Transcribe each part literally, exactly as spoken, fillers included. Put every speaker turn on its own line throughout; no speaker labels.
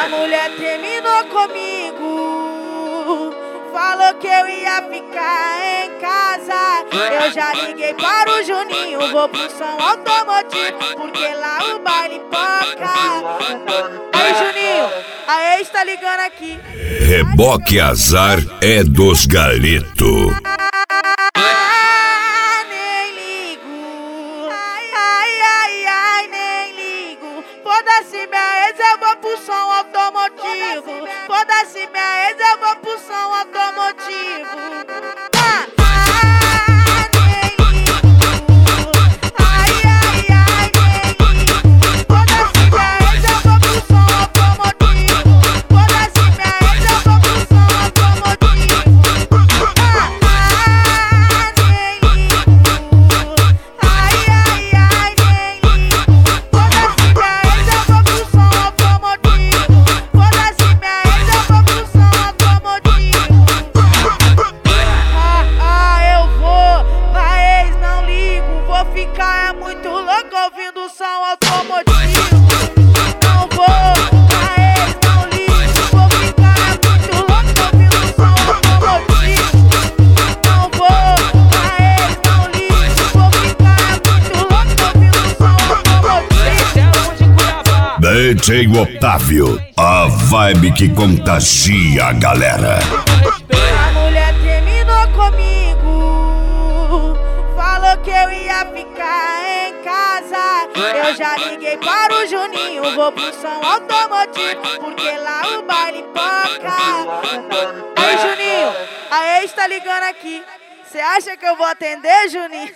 A mulher terminou comigo, falou que eu ia ficar em casa. Eu já liguei para o Juninho, vou pro som automotivo, porque lá o baile toca. Aí Juninho, a ex tá ligando aqui.
Reboque Azar é dos Galeto.
Ah, nem ligo, ai, ai, ai, ai, nem ligo. Foda-se minha ex, eu vou pro som automotivo. Foda-se minha ex, eu vou pro som automotivo. Ah, ah, nem ligo, ai, ai, ai, nem ligo. Foda-se minha ex, eu vou pro som automotivo. Foda-se minha ex, eu vou pro som automotivo. Ah, ah, nem ligo, ai, ai, ai, nem ligo. Foda-se minha ex, eu vou pro som automotivo. Foda-se minha ex, eu vou pro som automotivo. Ah, ah, eu vou, pra ex não ligo. Vou ficar é muito louco ouvindo o som automotivo. Não vou, pra ex não ligo. Vou ficar é muito louco ouvindo o som automotivo. Não vou, pra ex não ligo. Vou ficar é muito louco ouvindo o som automotivo.
D J Otávio, a vibe que contagia a galera.
A mulher terminou comigo, falou que eu ia ficar em casa. Eu já liguei para o Juninho, vou pro som automotivo, porque lá o baile toca. Aí Juninho, a ex tá ligando aqui. Cê acha que eu vou atender, Juninho?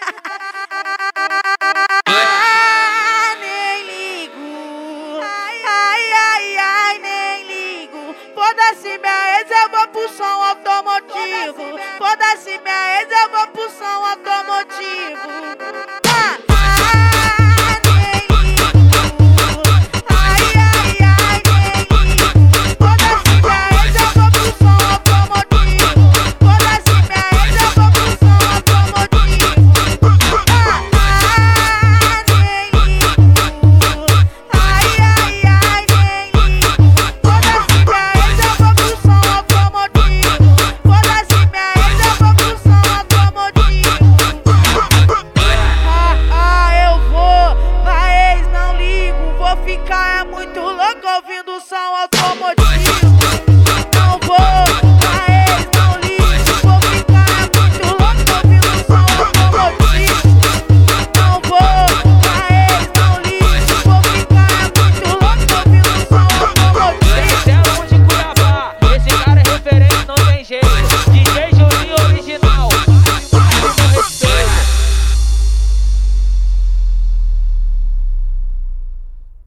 Ah, nem ligo, ai, ai, ai, ai, nem ligo. Foda-se minha ex, eu vou pro som automotivo. Foda-se minha ex, eu vou pro som automotivo. Ah, ah, nem ligo, ai, ai, ai, nem ligo. Foda-se minha ex, eu vou pro som automotivo. Foda-se minha ex, eu vou pro som automotivo. Ah, ah, nem ligo, ai, ai, ai, nem ligo. Foda-se minha ex, eu vou pro som automotivo. Foda-se minha ex, eu vou pro som automotivo. Ah, ah, eu vou, pra ex não ligo. Vou ficar é muito louco ouvindo o som automotivo.